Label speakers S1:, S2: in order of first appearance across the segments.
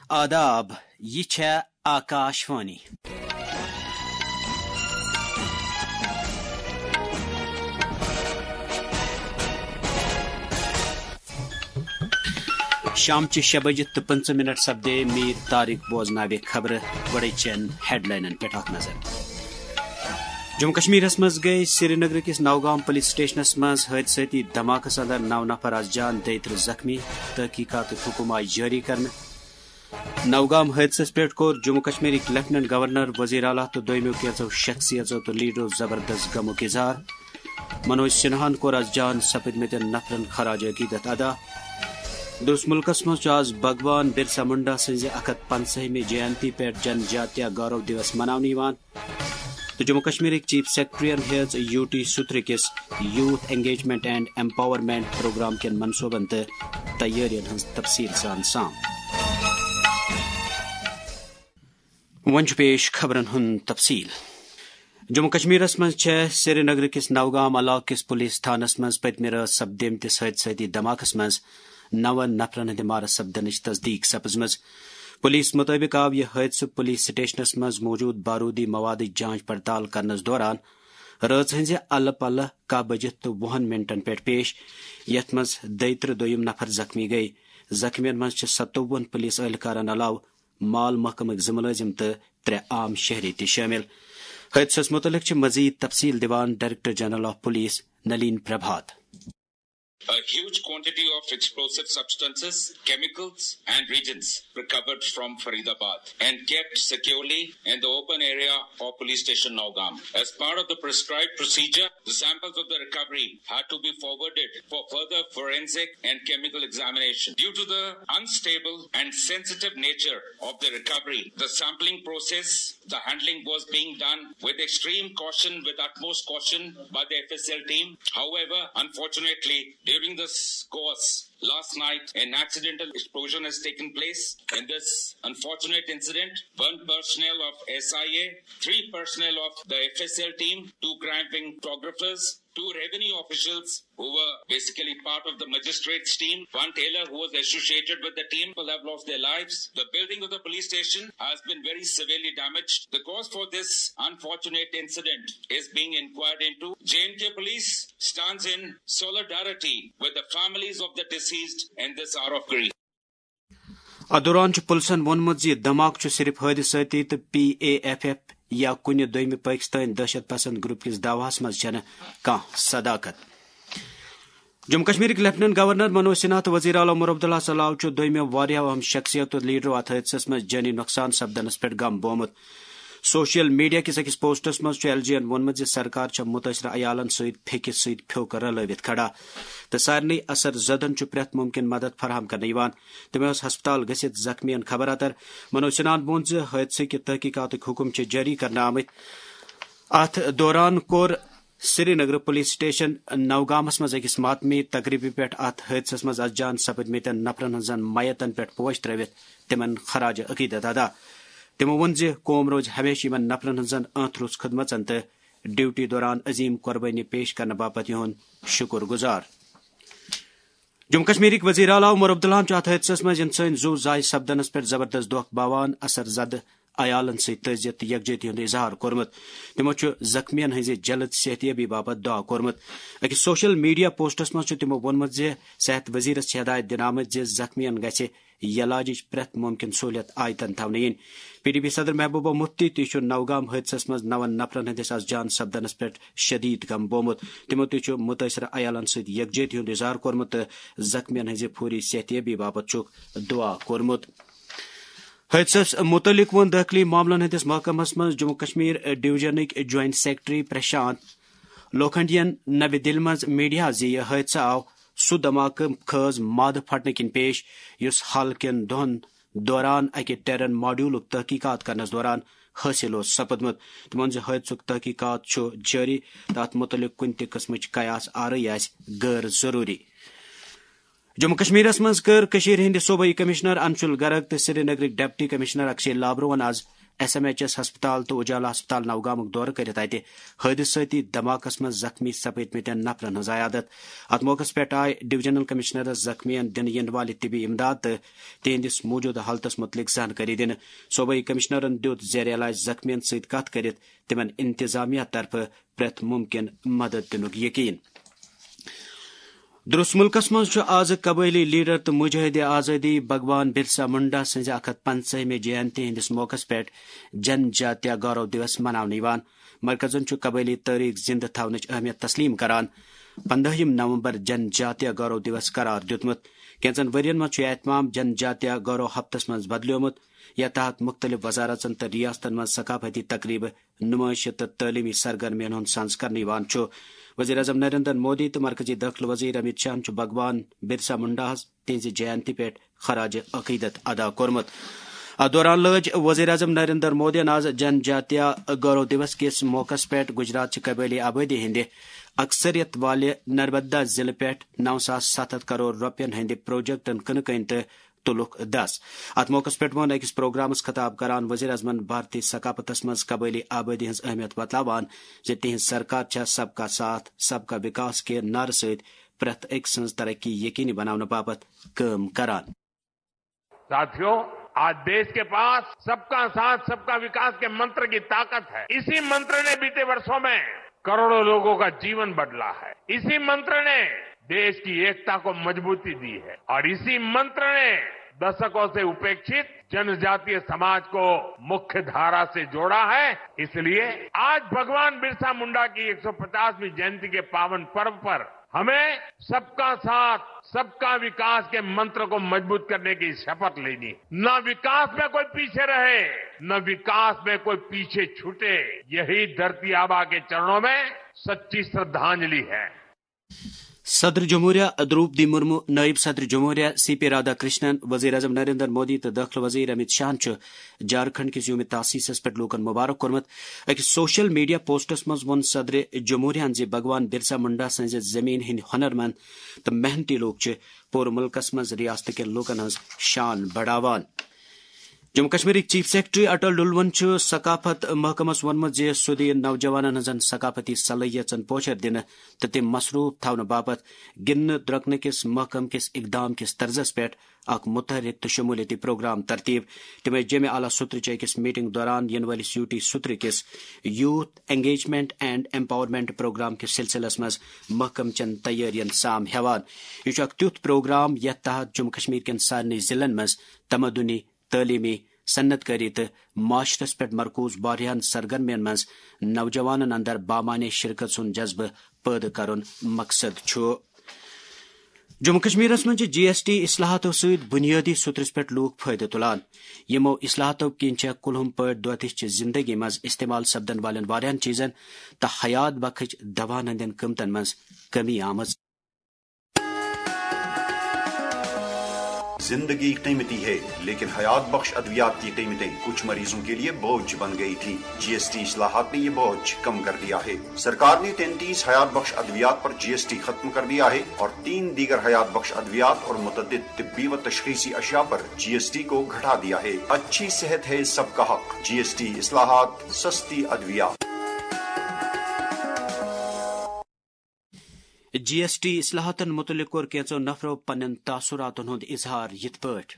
S1: آداب یہ چھے آکاشوانی شام 6 بجے 15 سپدے میر طارق بوزناوِ خبر گوڑے چین ہیڈ لائنن پہ اخ نظر جموں کشمیرس مز گئی سری نگر کس نوگام پولیس سٹیشنس مز حادثاتی دھماکس اندر 9 نفر از جان 33 زخمی تحقیقات حکم آئی جاری کرنے نوگام حادثس پہ کور جموں کشمیر لیفٹننٹ گورنر وزیر اعلیٰ تو دویمو کینژو شخصیتوں تو لیڈرو زبردست غمک اظہار منوج سنہاہن کور از جان سپدمتین نفرن خراج عقیدت ادا دوس ملکس مز آز بھگوان برسا منڈا سز 150 جینتی پہ جن جاتیہ گورو دیوس مناونہ تو جموں کشمیر چیف سیکرٹری ہیز یو ٹی ستر کس youth engagement and empowerment programme کن منصوبن تو تیارین ہز تفصیل سام ون پیش خبرن ہند تفصیل جموں کشمیرس مز سری نگر کس نوگام علاقہ کس پولیس تھانس مز پتمہ رات سپدیمتس حادثاتی دھماکس مز 9 نفرن ہند مارس سپدنچ تصدیق سپزمز پولیس مطابق آو یہ حادثہ پولیس سٹیشنس مز موجود بارودی مواد جانچ پڑتال کرنس دوران رات ہز الہ پلہ 1 بجت 20 منٹن پہ پیش یت مز 23 نفر زخمی گئی زخمین مز 57 پولیس اہلکارن علاوہ مال محکمک 2 ملازم تو 3 عام شہری تہ شامل حادثس متعلق مزید تفصیل دیوان director general of police Nalin Prabhat
S2: A huge quantity of explosive substances, chemicals and reagents recovered from Faridabad and kept securely in the open area of police station Naugam. As part of the prescribed procedure, the samples of the recovery had to be forwarded for further forensic and chemical examination. Due to the unstable and sensitive nature of the recovery, the sampling process, the handling was being done with extreme caution, with utmost caution by the FSL team. However, unfortunately, during this course, last night, an accidental explosion has taken place. In this unfortunate incident, 1 personnel of SIA, 3 personnel of the FSL team, 2 crime photographers, 2 revenue officials who were basically part of the magistrates team, 1 tailor who was associated with the team, people have lost their lives. The building of the police station has been very severely damaged. The cause for this unfortunate incident is being inquired into. J&K police stands in solidarity with the families of the deceased in this hour of grief.
S1: دوران پولیسن وونمت دھماکہ صرف حادثاتی تو PAFF یا کن دویم پاکستان دہشت پسند group کس دعواس مز کھانا صداقت جموں کشمیر لیفٹننٹ گورنر منوج سنہا تو وزیر اعلیٰ عمر عبداللہ صلاح دویمو واریاہ اہم شخصیت لیڈرو ات حادثس مز جانی نقصان سپدنس پہ غم بومت سوشل میڈیا کس اکس پوسٹس مز LG ین وونمت سرکار متاثرہ عیالن پھیکس ست پھیوک رلوت کھڑا تو سارے اثر زدن پریت ممکن مدد فراہم کرنے تمہیں ہسپتال گھت زخمین خبر اتر منوج سنہان وون حادثے کی تحقیقات حکم جاری کرنے آمت ات دوران کور سری نگر پولیس سٹیشن نوگامس مز اکس ماتمی تقریبی پہ ات حادثس مز از جان سپدمتین نفرن ہزن میتن پہ پوش تروت تمن خراج عقیدت ادا تمو وون قوم روز ہمیشہ ان نفرن ہزن روز خدمتن تو ڈیوٹی دوران عظیم قربانی پیش کرنے باپت یہ شکر گزار جموں کشمیرک وزیر اعلیٰ عمر عبداللہ ات حادثس مز انسانی زو زائے سپدنس پہ زبردست دکھ باوان اثر زد عیالن ستعزیت یکجہتی ہند اظہار کورمت تمو زخمین ہز جلد صحتیابی باپت دعا کورمت اکس سوشل میڈیا پوسٹس مز تمو وونمت صحت وزیرس ہدایت دن آمت زخمین گژھِ علاجچ پریت ممکن سہولیت آیتن تھونہ PDP صدر محبوبہ مفتی تہ نوگام حادثس مز 9 نفرن ہندس از جان سپدنس پہ شدید غم بومت تمو تہ متاثرہ عیالن یکجہتی ہند اظہار کورمت زخمین ہز فوری صحتیابی باپت دعا کورمت حادثس متعلق ون داخلی معاملن ہندس محکمس مز جموں کشمیر ڈویژنک جوائنٹ سیکرٹری پرشانت لوکھنڈین نوِ دل مز میڈیا یہ حادثہ آو سہ دھماکہ خاض ماد پھٹنے کن پیش اس حال کن دہن دوران اکہ ٹیرن ماڈیولک تحقیقات کرنس دوران حاصل سپدمت تمن حادثک تحقیقات جاری تات متعلق کن تہ قسمچ قیاس آرائی غیر ضروری جموں کشمیرس مز کر ہند صوبائی کمشنر انشل گرگ تو سری نگرک ڈپٹی کمشنر اکشے لابرون آز SMHS ہسپتال تو اجالا ہسپتال نوگامک دور کرت اتہ حادثاتی دھماکس من زخمی سپدمتین نفرن ہز عیادت. ات موقع پہ آئے ڈویژنل کمشنرس زخمین دن ین والہ طبی امداد تو تہندس موجودہ حالتس متعلق زانکاری دن. صوبائی کمشنرن دیت زیر علاج زخمین ست کت کرت تمن انتظامیہ طرف پریت ممکن مدد دنک یقین. درست ملکس مز آز قبائلی لیڈر تو مجاہد آزادی بھگوان برسا منڈا سز 150 جینتی ہندس موقع پہ جن جاتیہ گورو دیوس منانے. مرکزن قبائلی تاریخ زندہ تھونچ اہمیت تسلیم کران 15 نومبر جن جاتیہ گورو دیوس قرار دیتمت. کینچن ورین مز اہتمام جن جاتیہ گورو ہفتس مز بدلیومت. یا تحت مختلف وزارتن تو ریاستن مز ثقافتی تقریب نمائش تو تعلیمی سرگرمین ہند سانز کرنے. وزیر اعظم نریندر مودی تو مرکزی داخلہ وزیر امت شاہ بھگوان برسا منڈا تہذ جینتی پہ خراج عقیدت ادا کورمت. ات دوران لج وزیر اعظم نریندر مودی آز جن جاتیہ گورو دیوس کس موقع پہ گجرات قبائلی آبادی ہند اکثریت والے نرمدا ضلع پہ 9,700 کروڑ روپین ہند پروجیکٹن کنکن تو تلک 10. ات موقع پہ وون اکس پروگرامس خطاب کران وزیر اعظمن بھارتی ثقافتس مز قبائلی آبادی ہز اہمیت بتلاوان تہذ سرکار چھا سب کا ساتھ سب کا وکاس کے نعرہ ست پریت اک سنز ترقی یقینی بنانے باپت کام کران.
S3: ساتھیوں، آج دیش کے پاس سب کا ساتھ سب کا وکاس کے منتر کی طاقت ہے. اسی منتر نے بیتے برسوں میں کروڑوں لوگوں کا جیون بدلا ہے. اسی منتر نے دیش کی ایکتا کو مضبوطی دی ہے اور اسی منتر نے دشکوں سے اپیکشت جن جاتیہ سماج کو مکھ دھارا سے جوڑا ہے. اس لیے آج بھگوان برسا منڈا کی 150ویں جینتی کے پاون پرو پر ہمیں سب کا ساتھ سب کا وکاس کے منتر کو مضبوط کرنے کی شپت لینی. نہ وکاس میں کوئی پیچھے رہے نہ وکاس میں کوئی پیچھے چھوٹے. یہی دھرتی آبا کے چرنوں میں سچی شردھانجلی ہے.
S1: صدر جمہوریہ دروپدی مرمو، نائب صدر جمہوریہ CP رادھا کرشنن، وزیر اعظم نریندر مودی تو داخلہ وزیر امت شاہ جھارکھنڈ کس یوم تاسیس پہ لوکن مبارک کورمت. اکس سوشل میڈیا پوسٹس مز ون صدر جمہوریہ بھگوان برسا منڈا سز زمین ہند ہنر مند تو محنتی لوگ پور ملکس مز ریاست کے لوکن ہز شان بڑھاوان. جموں کشمیر چیف سیکرٹری اٹل ڈلون ثقافت محکمس وونمت سہ دِ نوجوانن ہزن ثقافتی صلاحیتن پوچھر دن تو تم مصروف تھونہ باپت گندہ درۄکنہ کس محکم کس اقدام کس طرزس پہ اخ متحرک تو شمولیتی پروگرام ترتیب. تم جامع اعلی ستر اکس میٹنگ دوران ین ولس UT ستر کس youth engagement and empowerment programme کس سلسلس مز محکم چن تیارین سام ہیوان. یہ اخ تیتھ پروگرام یتھ تحت جموں کشمیر کن سارے ضلعن مز تمدنی، تعلیمی، صنعت کاری تو معاشرس پہ مرکوز واریاہن سرگرمین مز نوجوانن اندر بامانے شرکت سن جذبہ پید کرن مقصد چھُ. جموں کشمیر من GST اصلاحاتو ست بنیادی سترس پہ لوگ فائدہ تلان. یمو اصلاحاتو کن کلہم پہ دۄہدش زندگی مز استعمال سپدن والن واریاہن چیزن تو حیات بخش دوان ہندین قیمتن مز کمی آمز.
S4: زندگی قیمتی ہے لیکن حیات بخش ادویات کی قیمتیں کچھ مریضوں کے لیے بوجھ بن گئی تھی. GST اصلاحات نے یہ بوجھ کم کر دیا ہے. سرکار نے 33 حیات بخش ادویات پر GST ختم کر دیا ہے اور 3 دیگر حیات بخش ادویات اور متعدد طبی و تشخیصی اشیاء پر GST کو گھٹا دیا ہے. اچھی صحت ہے سب کا حق. GST اصلاحات، سستی ادویات.
S1: GST اصلاحاتن متعلق کور کینچو نفرو پنن تاثراتن ہند اظہار یت پٲٹھۍ.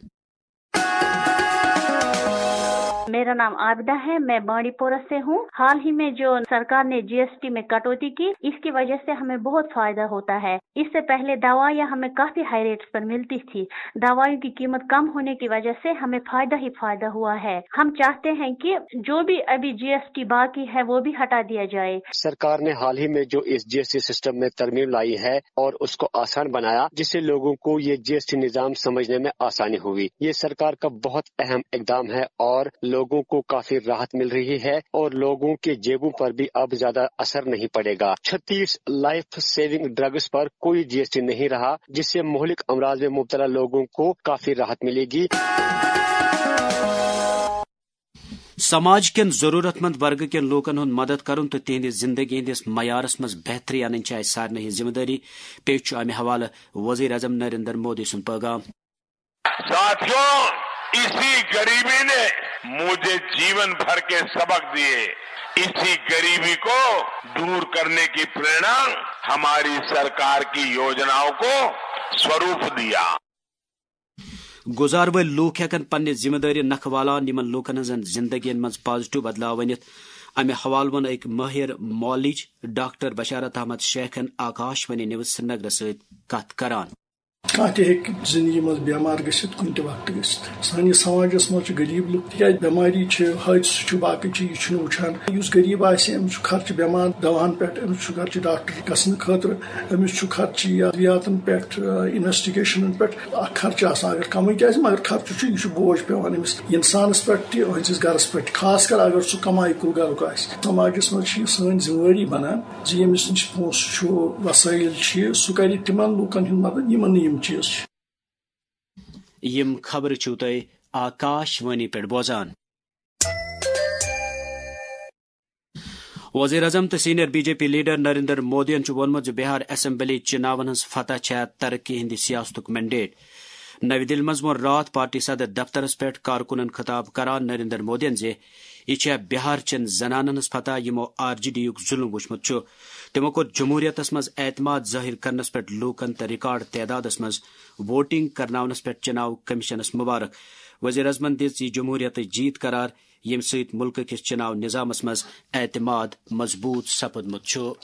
S5: میرا نام عابدہ ہے، میں بانڈی پورہ سے ہوں. حال ہی میں جو سرکار نے GST میں کٹوتی کی، اس کی وجہ سے ہمیں بہت فائدہ ہوتا ہے. اس سے پہلے دوائیاں ہمیں کافی ہائی ریٹس پر ملتی تھی. دوائیوں کی قیمت کم ہونے کی وجہ سے ہمیں فائدہ ہی فائدہ ہوا ہے. ہم چاہتے ہیں کہ جو بھی ابھی GST باقی ہے وہ بھی ہٹا دیا جائے.
S6: سرکار نے حال ہی میں جو اس GST سسٹم میں ترمیم لائی ہے اور اس کو آسان بنایا، جس سے لوگوں کو یہ GST نظام سمجھنے میں آسانی ہوئی. یہ سرکار کا بہت اہم اقدام ہے اور لوگوں کو کافی راحت مل رہی ہے اور لوگوں کے جیبوں پر بھی اب زیادہ اثر نہیں پڑے گا. 36 لائف سیونگ ڈرگز پر کوئی GST نہیں رہا، جس سے مہلک امراض میں مبتلا لوگوں کو کافی راحت ملے گی.
S1: سماج کن ضرورت مند ورگ کن لوکن ہند مدد کرن تو تہند زندگی ہندس معیارس مز بہتری ان سارے ذمہ داری. پیش امہ حوالہ وزیر اعظم نریندر مودی سن پیغام.
S3: ساتھیوں، اسی غریبی نے मुझे जीवन भर के सबक दिए, इसी गरीबी को दूर करने की प्रेरणा हमारी सरकार की योजनाओं को स्वरूप दिया।
S1: गुजार वल लूक हेकन पन्ने जिम्मेदारी नखवालान यमन लूकन हंजन जिंदगी मज पॉजिटिव बदलाव वनित अमे हवाल वन एक माहिर मौलिज डॉक्टर बशारत अहमद शेखन आकाशवाणी न्यूज श्रीनगर सहित कथ करान।
S7: जिंदगी मज बेमार गसित कुन वक्त गसित सानिस समाजस मज गरीब लुक तक बेमारी हादस बाकी चीज वुचान उस गरीब अमिस खर्च बेमार दवान पे अमिस खर्च डॉक्टर गसन खतर अमिस खर्च अद्वियातन पे इन्वेस्टिगेशन पे खर्च अगर कम क्या मगर खर्च यह बोझ पेवान अमिस इंसानस पे गरस पे खास कर अगर सह कमाई कुल गरुक समाजस मज सन जिम्मेवारी बनान जी अमिस नश पोस वसाइल सह कर तिमन लूकन हंद मदद यमन
S1: यम खबर छू तय आकाशवाणी पे बोजान। वज़ीर आज़म तो senior BJP leader Narendra Modi वोनमुत बिहार असेंबली चुनावन हज फतह छा तरक्की हिंद सियासतुक मैंडेट। नवी दिल्ली मज मोन रात पार्टी सदर दफ्तरस पे कारकुनन खिताब करान नरेंद्र मोदी जे यह बिहार चन जनानन हज फतह यमो आरजेडी युक जुल्म वुचमुत छु। तमो कोर जमहूरियतस मज एतमाद जाहिर करनस पे लूकन तो रिकॉर्ड तादादस मज वोटिंग करनावनस पे चुनाव कमिशनस मुबारक। वज़ीर आज़मन दिस जमहूरियत जीत करार यम सहित मुल्क किस चुनाव निजामस मज एतमाद मजबूत सपदमुत छु।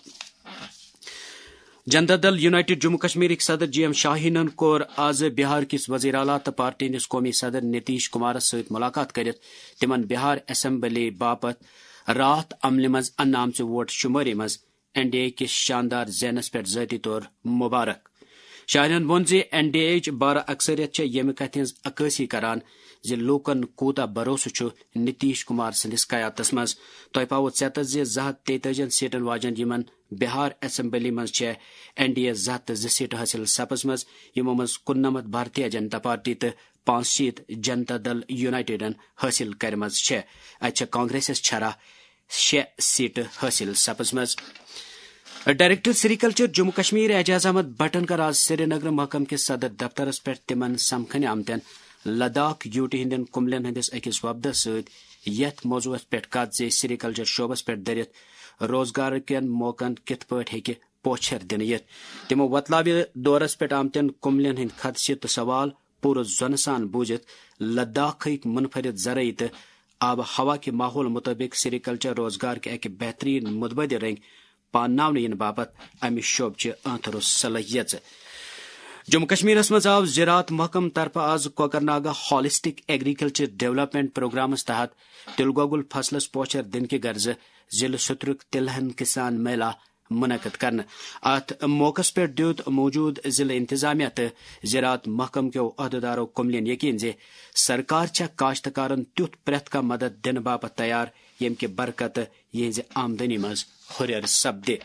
S1: जनता दल यूनाइटेड जम्मू कश्मीर सदर GM शाहीनन कोर आज बिहार किस वज़ीर आला तो पार्टी निस कौमी सदर नीतीश कुमार सहित मुलाकात करित तिमन बिहार असेंबली बापत रात अमल मज अन्नाम वोट शुमारी मज NDA किस शानदार जैनस पे ज़ाती तौर मुबारक। शाहीनन वोन जे NDA बारा अक्सरियत यम कथ हज अक्सी करान जे लूकन कूता भरोसो छु नीतीश कुमार सदिस कयातस मज। तय पावो सेत जे 243 सीटन वाजन यमन बिहार असेंबली मज NDA 202 सीट हासिल सपस मज यमो मज 89 भारतीय जनता पार्टी तो 5 सीट जनता दल यूनाइटेडन हासिल करमज अच्छा कांग्रेस छरा 6 सीट हासिल सपस मज। डायरेक्टर सेरिकल्चर जम्मू कश्मीर एजाज अहमद भट्टन कर आज श्रीनगर महकम के सदर दफ्तरस पे तिमन समखन आमतन लद्दाख यूटी हिंदन कुमलन हंदिस अकिस वफदस सहित यथ मौजूद पे कत जे सेरिकल्चर शोबस पे दरित रोजगार कन मौकन कित पट हेकि पोछर दिन यत। तिमो वतलाव दौरस पे आमतन कुमलन हंद खदशे तो सवाल पूरा जन सान बूझित लद्दाख मुनफरिद ज़राई तो आब हवा के माहौल मुताबिक सेरिकल्चर रोजगार के एक बेहतरीन मुतबदिल रंग पान इन बाबत अमि शोबच अंथर सलाहियत। जम्मू कश्मीर मज आव ज़राअत महकम तरफ आज कोकरनागा हॉलिस्टिक एग्रीकल्चर डेवलपमेंट प्रोग्रामस तहत तिलगोगुल फसलस पोचर दिन के गर्ज जिल सुत्रुक तिलहन किसान मेला मुनक़द करन। अत मौकस पे दियुत मौजूद जिले इंतजामिया तो ज़राअत महकम के अहदेदारों कुमलिन यकीन जे सरकार छ काश्तकारन त्युत प्रेथ का मदद दिन बाबत तैयार यम के बरकत यह आमदनी मज हुरियर सपदे।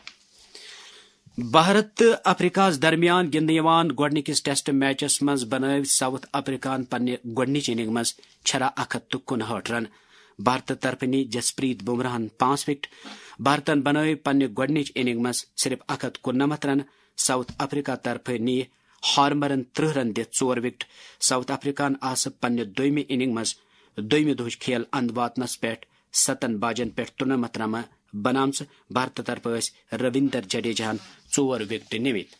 S1: भारत अफ्रीका दरमियान गिंदन गोडनिकिस टेस्ट मैचस मज बनव साउथ अफ्रीकान पन्ने गोडनिच इनिंग मज 659 रन। भारत तरफ नी जसप्रीत बुमराहन 5 विकेट। भारतन बनव पन्ने गोडनिच इनिंग मज सिर्फ 199 रन। साउथ अफ्रीका तरफ नी हार्मरन 30 रन दित 4 विकेट। साउथ अफ्रीकान आस पन्ने दोयमि इनिंग मज दोयमि दुहच खेल अंद वातनस पे 7 बाजन पे 93 रन बनामस। भारत तरफ रविंदर जडेजाहन 4 विकेट निमित।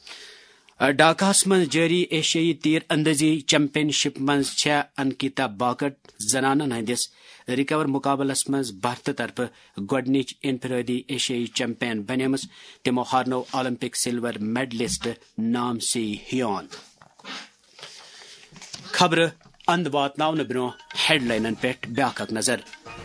S1: ढाकास मज जारी एशियाई तीर अंदाजी चैंपियनशिप मज अंकिता बाकट जनानन हंदिस रिकवर मुकाबलस मज भारत तरफ गोडनिच इनफरादी एशियाई चैंपियन बनेमस। तिमो हारनो Olympic silver medallist Nam Si Hyeon. खबर अंद वातनावन ब्रो हेडलाइन पे ब्याक नजर।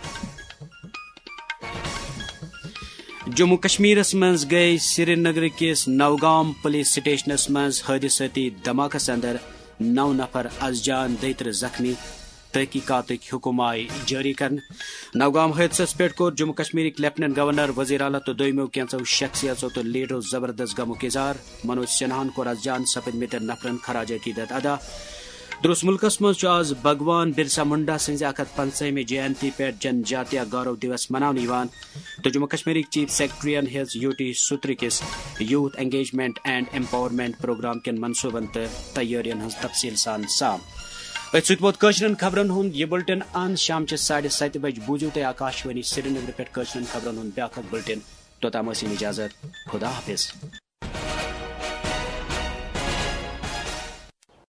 S1: जम्मू कश्मीरस मज गई श्रीनगर किस नौगाम पुलिस स्टेशनस मज हादसाती धमाकस अंदर 9 नफर अजजान 2 जख्मी। तहकीकात हुकुम आय जारी कर। नौगाम हादसस पे कोर जम्मू कश्मीर लेफ्टिनेंट गवर्नर वज़ीर आला तो दोयमो कैंसो शख्सियतों तो लीडरो जबरदस्त गमुक इजहार। मनोज सिन्हान कोर अजजान सपदमित नफरन खराज अकीदत अदा। दुरुस मुल्कस मज आज भगवान बिरसा मुंडा सज 150वीं जयंती पे जनजातीय गौरव दिवस मनावन। तो जम्मू कश्मीर चीफ सेक्रेटरी हिज यूटी सुत्र किस youth engagement and empowerment programme कन मनसूबन तो तैयारियन हज तफसील सान साम। ووت قشرن خبرن ہند یہ بلٹن ان شام 7:30 بج بوزو تہ آکاشوانی سری نگر پہ قشرن خبرن ہند بیاکھ بلٹن توتام اجازت خدا حافظ.